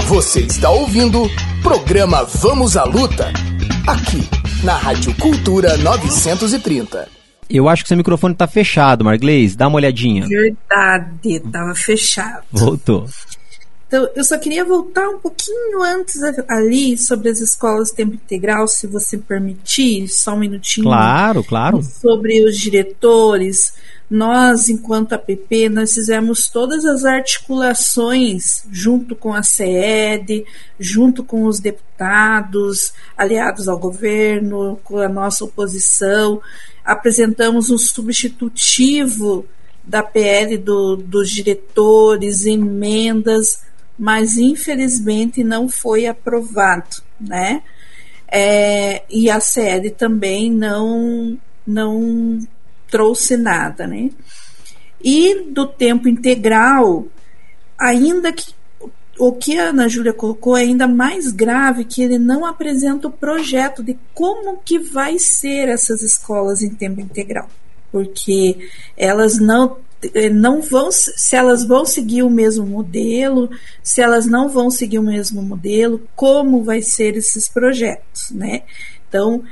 Você está ouvindo programa Vamos à Luta, aqui na Rádio Cultura 930. Eu acho que seu microfone tá fechado, Marglês. Dá uma olhadinha. Verdade, tava fechado. Voltou. Então, eu só queria voltar um pouquinho antes ali sobre as escolas de tempo integral, se você permitir, só um minutinho. Claro, claro. Sobre os diretores. Nós, enquanto APP, nós fizemos todas as articulações junto com a CED, junto com os deputados, aliados ao governo, com a nossa oposição. Apresentamos um substitutivo da PL dos diretores, emendas, mas infelizmente não foi aprovado, né? E a CED também não trouxe nada, né? E do tempo integral, ainda que o que a Ana Júlia colocou é ainda mais grave, que ele não apresenta o projeto de como que vai ser essas escolas em tempo integral, porque elas não vão, se elas vão seguir o mesmo modelo, se elas não vão seguir o mesmo modelo, como vai ser esses projetos, né? Então,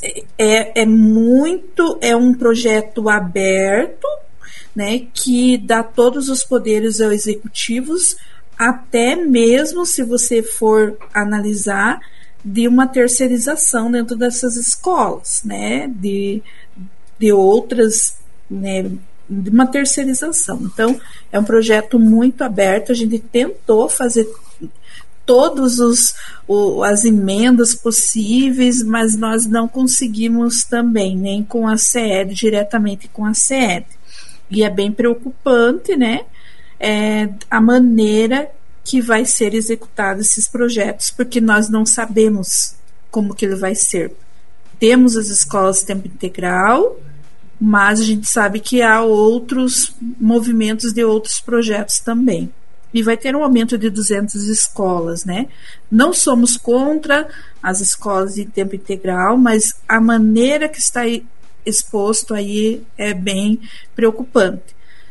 é um projeto aberto, né, que dá todos os poderes aos executivos, até mesmo, se você for analisar, de uma terceirização dentro dessas escolas, né, de outras, né, de uma terceirização. Então, é um projeto muito aberto, a gente tentou fazer todas as emendas possíveis, mas nós não conseguimos também, nem com a CED, diretamente com a CED. E é bem preocupante, né, a maneira que vai ser executado esses projetos, porque nós não sabemos como que ele vai ser. Temos as escolas de tempo integral, mas a gente sabe que há outros movimentos de outros projetos também. E vai ter um aumento de 200 escolas, né? Não somos contra as escolas de tempo integral, mas a maneira que está exposto aí é bem preocupante.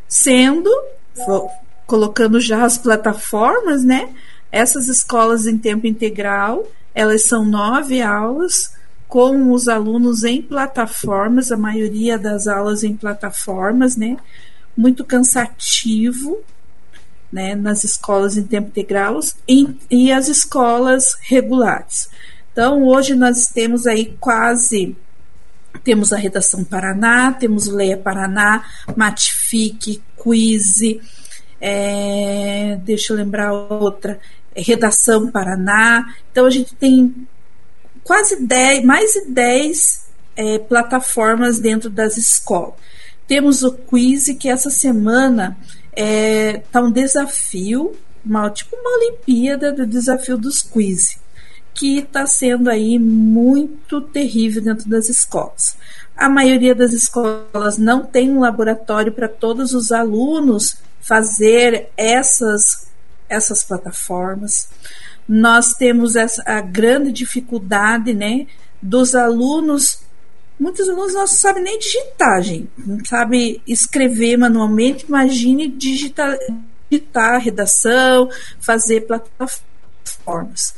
Colocando já as plataformas, né? Essas escolas em tempo integral, elas são 9 aulas, com os alunos em plataformas, a maioria das aulas em plataformas, né? Muito cansativo, né, nas escolas em tempo integral e as escolas regulares. Então, hoje nós temos aí temos a Redação Paraná, temos o Leia Paraná, Matifique, Quiz, deixa eu lembrar outra, Redação Paraná. Então, a gente tem mais de 10 plataformas dentro das escolas. Temos o Quiz, que essa semana tá um desafio, tipo uma Olimpíada do desafio dos quiz, que está sendo aí muito terrível dentro das escolas. A maioria das escolas não tem um laboratório para todos os alunos fazer essas plataformas. Nós temos a grande dificuldade, né, dos alunos. Muitos alunos não sabem nem digitar, gente. Não sabem escrever manualmente. Imagine digitar a redação, fazer plataformas.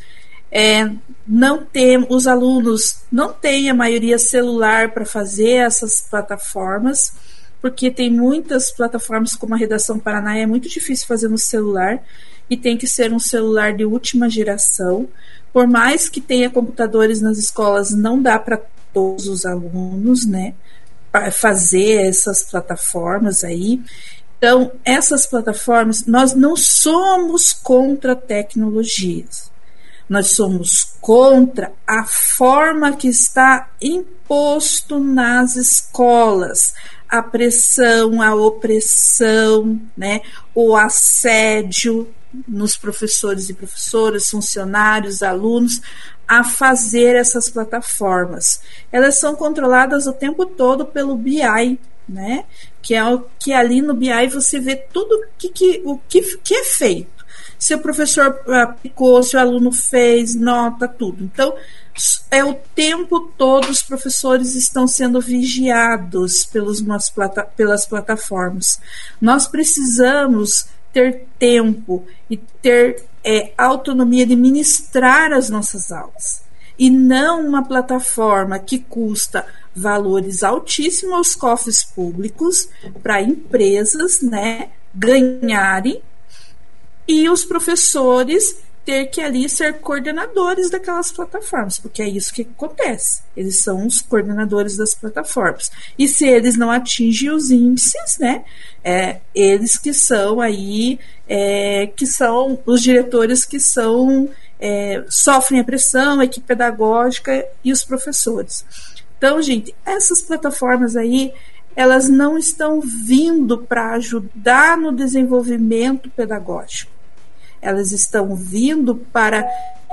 Os alunos não têm a maioria celular para fazer essas plataformas, porque tem muitas plataformas como a Redação Paraná, é muito difícil fazer no celular, e tem que ser um celular de última geração. Por mais que tenha computadores nas escolas, não dá para todos os alunos, né, fazer essas plataformas aí. Então, essas plataformas, nós não somos contra tecnologias, nós somos contra a forma que está imposto nas escolas, a pressão, a opressão, né, o assédio nos professores e professoras, funcionários, alunos, a fazer essas plataformas. Elas são controladas o tempo todo pelo BI, né? Que é o que ali no BI você vê tudo o que é feito. Se o professor aplicou, se o aluno fez, nota, tudo. Então, o tempo todo os professores estão sendo vigiados pelas plataformas. Nós precisamos ter tempo e ter autonomia de ministrar as nossas aulas. E não uma plataforma que custa valores altíssimos aos cofres públicos para empresas, né, ganharem, e os professores ter que ali ser coordenadores daquelas plataformas, porque é isso que acontece. Eles são os coordenadores das plataformas. E se eles não atingem os índices, né, eles que são aí, que são os diretores que são, sofrem a pressão, a equipe pedagógica e os professores. Então, gente, essas plataformas aí, elas não estão vindo para ajudar no desenvolvimento pedagógico. Elas estão vindo para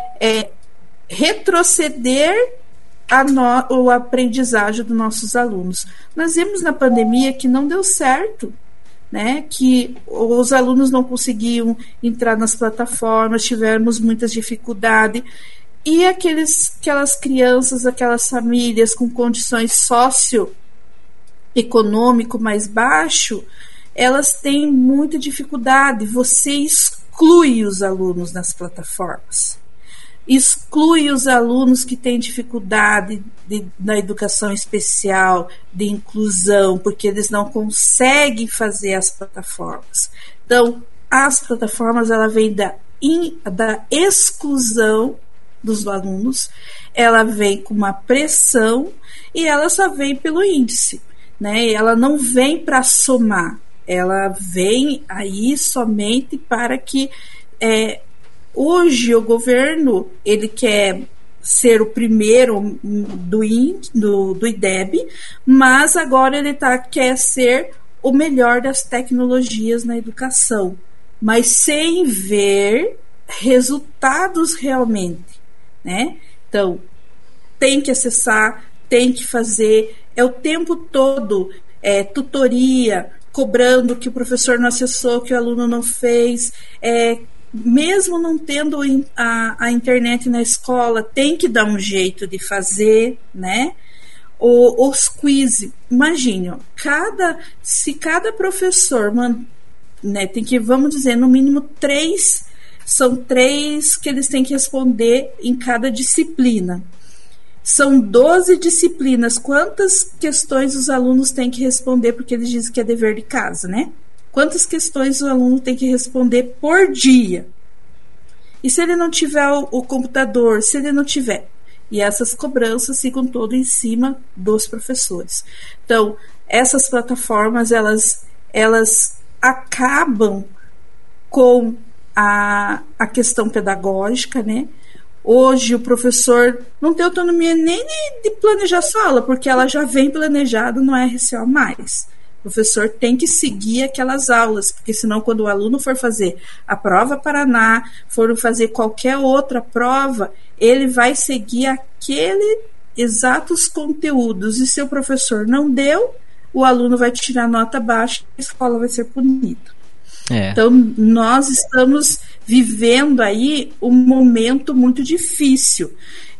retroceder o aprendizagem dos nossos alunos. Nós vimos na pandemia que não deu certo, né? Que os alunos não conseguiam entrar nas plataformas, tivemos muitas dificuldades. E aquelas crianças, aquelas famílias com condições socioeconômico mais baixo, elas têm muita dificuldade. Você exclui os alunos nas plataformas. Exclui os alunos que têm dificuldade na educação especial, de inclusão, porque eles não conseguem fazer as plataformas. Então, as plataformas, ela vem da exclusão dos alunos, ela vem com uma pressão e ela só vem pelo índice, né? Ela não vem para somar, ela vem aí somente para que hoje o governo, ele quer ser o primeiro do IDEB, mas agora ele quer ser o melhor das tecnologias na educação, mas sem ver resultados realmente, né? Então, tem que acessar, tem que fazer, o tempo todo tutoria, cobrando que o professor não acessou, que o aluno não fez, mesmo não tendo a internet na escola, tem que dar um jeito de fazer, né? Os quiz, imagine, se cada professor, né, tem que, vamos dizer, no mínimo 3, são 3 que eles têm que responder em cada disciplina. São 12 disciplinas. Quantas questões os alunos têm que responder? Porque eles dizem que é dever de casa, né? Quantas questões o aluno tem que responder por dia? E se ele não tiver o computador, se ele não tiver? E essas cobranças ficam todas em cima dos professores. Então, essas plataformas, elas acabam com a questão pedagógica, né? Hoje o professor não tem autonomia nem de planejar sua aula, porque ela já vem planejada no RCO+. O professor tem que seguir aquelas aulas, porque senão quando o aluno for fazer a prova Paraná, for fazer qualquer outra prova, ele vai seguir aquele exatos conteúdos, e se o professor não deu, o aluno vai tirar nota baixa e a escola vai ser punida. Então, nós estamos vivendo aí um momento muito difícil.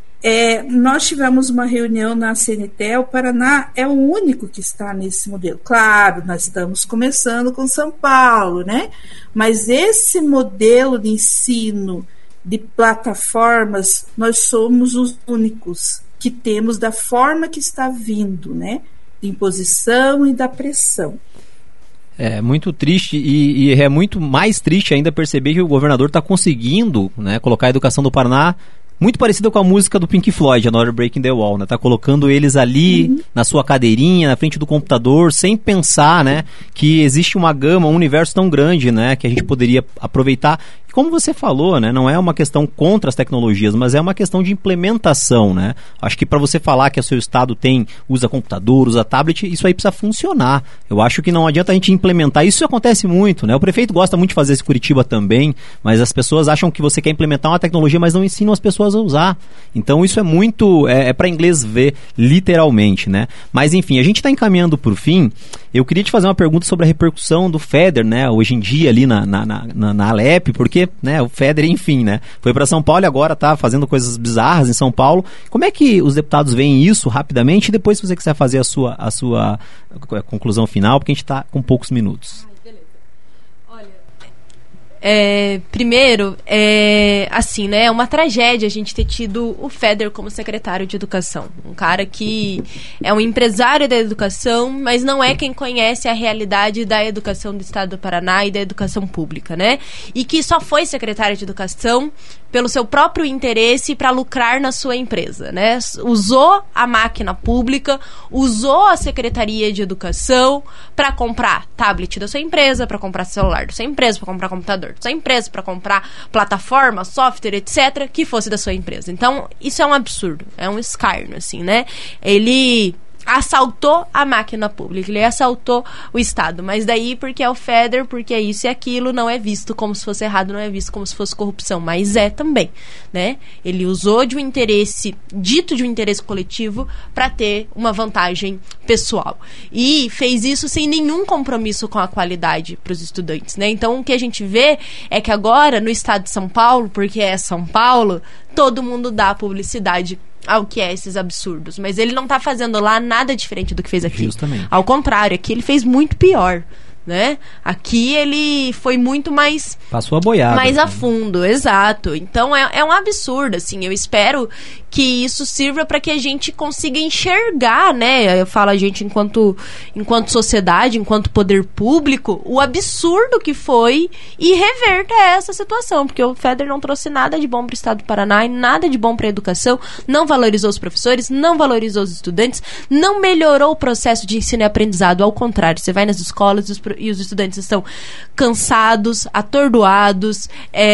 Nós tivemos uma reunião na CNTE, o Paraná é o único que está nesse modelo. Claro, nós estamos começando com São Paulo, né? Mas esse modelo de ensino de plataformas, nós somos os únicos que temos da forma que está vindo, né? De imposição e da pressão. É muito triste e é muito mais triste ainda perceber que o governador está conseguindo, né, colocar a educação do Paraná muito parecida com a música do Pink Floyd, Another Break in the Wall, né? Tá colocando eles ali na sua cadeirinha, na frente do computador, sem pensar, né, que existe uma gama, um universo tão grande, né, que a gente poderia aproveitar. E como você falou, né, não é uma questão contra as tecnologias, mas é uma questão de implementação, né? Acho que para você falar que o seu estado usa computador, usa tablet, isso aí precisa funcionar. Eu acho que não adianta a gente implementar. Isso acontece muito, né? O prefeito gosta muito de fazer isso em Curitiba também, mas as pessoas acham que você quer implementar uma tecnologia, mas não ensinam as pessoas a usar. Então isso é muito, para inglês ver, literalmente, né? Mas enfim, a gente está encaminhando por fim. Eu queria te fazer uma pergunta sobre a repercussão do FEDER, né? Hoje em dia ali na Alep, porque, né, o FEDER, enfim, né, foi para São Paulo e agora está fazendo coisas bizarras em São Paulo. Como é que os deputados veem isso rapidamente? E depois, se você quiser fazer a sua conclusão final, porque a gente está com poucos minutos. Beleza. Olha, Primeiro, assim, né, é uma tragédia a gente ter tido o Feder como secretário de Educação. Um cara que é um empresário da educação, mas não é quem conhece a realidade da educação do Estado do Paraná e da educação pública, né? E que só foi secretário de Educação pelo seu próprio interesse para lucrar na sua empresa, né? Usou a máquina pública, usou a Secretaria de Educação para comprar tablet da sua empresa, para comprar celular da sua empresa, para comprar computador da sua empresa, para comprar plataforma, software, etc., que fosse da sua empresa. Então, isso é um absurdo, é um escárnio, assim, né? Ele assaltou a máquina pública, ele assaltou o Estado, mas daí porque é o Feder, porque é isso e aquilo, não é visto como se fosse errado, não é visto como se fosse corrupção, mas é também, né? Ele usou de um interesse, dito de um interesse coletivo, para ter uma vantagem pessoal, e fez isso sem nenhum compromisso com a qualidade para os estudantes, né? Então o que a gente vê é que agora no Estado de São Paulo, porque é São Paulo, todo mundo dá publicidade ao que é esses absurdos, mas ele não tá fazendo lá nada diferente do que fez aqui. Justamente. Ao contrário, aqui ele fez muito pior, né? Aqui ele foi muito mais... Passou a boiada. Mais a fundo, exato. Então é um absurdo, assim. Eu espero que isso sirva para que a gente consiga enxergar, né? Eu falo a gente enquanto sociedade, enquanto poder público, o absurdo que foi e reverta essa situação, porque o Feder não trouxe nada de bom para o Estado do Paraná e nada de bom para a educação, não valorizou os professores, não valorizou os estudantes, não melhorou o processo de ensino e aprendizado. Ao contrário, você vai nas escolas e os estudantes estão cansados, atordoados,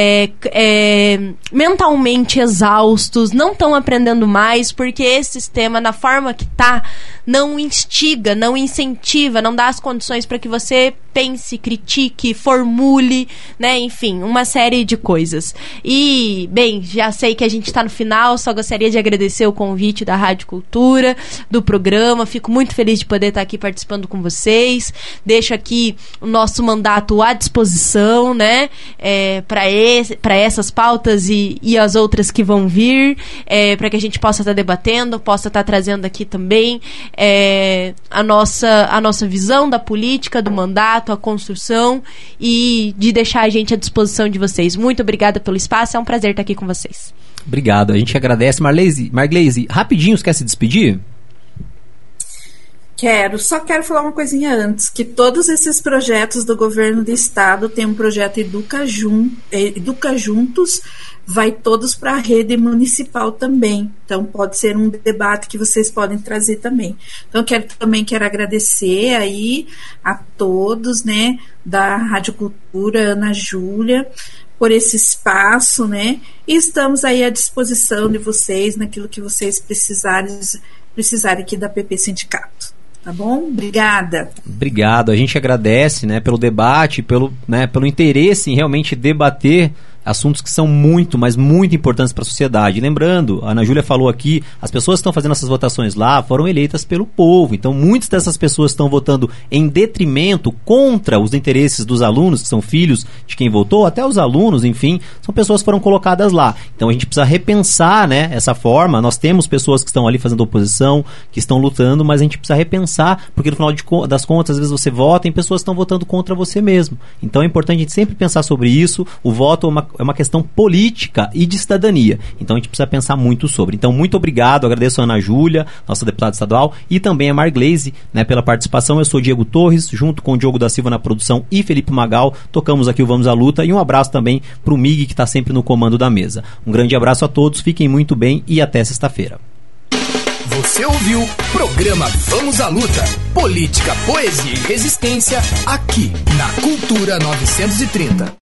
mentalmente exaustos, não estão aprendendo mais, porque esse sistema, na forma que tá, não instiga, não incentiva, não dá as condições para que você pense, critique, formule, né? Enfim, uma série de coisas. E, bem, já sei que a gente está no final, só gostaria de agradecer o convite da Rádio Cultura, do programa, fico muito feliz de poder estar aqui participando com vocês, deixo aqui o nosso mandato à disposição, né? Para essas pautas e as outras que vão vir, para que a gente possa estar debatendo, possa estar trazendo aqui também a nossa visão da política, do mandato, a construção, e de deixar a gente à disposição de vocês. Muito obrigada pelo espaço, é um prazer estar aqui com vocês. Obrigado, a gente agradece. Marglese, rapidinho, você quer se despedir? Só quero falar uma coisinha antes, que todos esses projetos do governo do estado, tem um projeto Educa Juntos, vai todos para a rede municipal também, então pode ser um debate que vocês podem trazer também. Então quero agradecer aí a todos, né, da Rádio Cultura, Ana Júlia, por esse espaço, né, e estamos aí à disposição de vocês, naquilo que vocês precisarem aqui da PP Sindicato. Tá bom? Obrigada. Obrigado. A gente agradece, né, pelo debate, pelo interesse em realmente debater assuntos que são muito, mas muito importantes para a sociedade. Lembrando, a Ana Júlia falou aqui, as pessoas que estão fazendo essas votações lá foram eleitas pelo povo, então muitas dessas pessoas estão votando em detrimento, contra os interesses dos alunos, que são filhos de quem votou, até os alunos, enfim, são pessoas que foram colocadas lá. Então a gente precisa repensar, né, essa forma. Nós temos pessoas que estão ali fazendo oposição, que estão lutando, mas a gente precisa repensar, porque no final das contas, às vezes você vota em pessoas que estão votando contra você mesmo. Então é importante a gente sempre pensar sobre isso. O voto é uma questão política e de cidadania. Então a gente precisa pensar muito sobre. Então, muito obrigado, agradeço a Ana Júlia, nossa deputada estadual, e também a Marglese, né, pela participação. Eu sou Diego Torres, junto com o Diogo da Silva na produção e Felipe Magal, tocamos aqui o Vamos à Luta, e um abraço também pro Mig, que está sempre no comando da mesa. Um grande abraço a todos, fiquem muito bem e até sexta-feira. Você ouviu Programa Vamos à Luta. Política, poesia e resistência aqui na Cultura 930.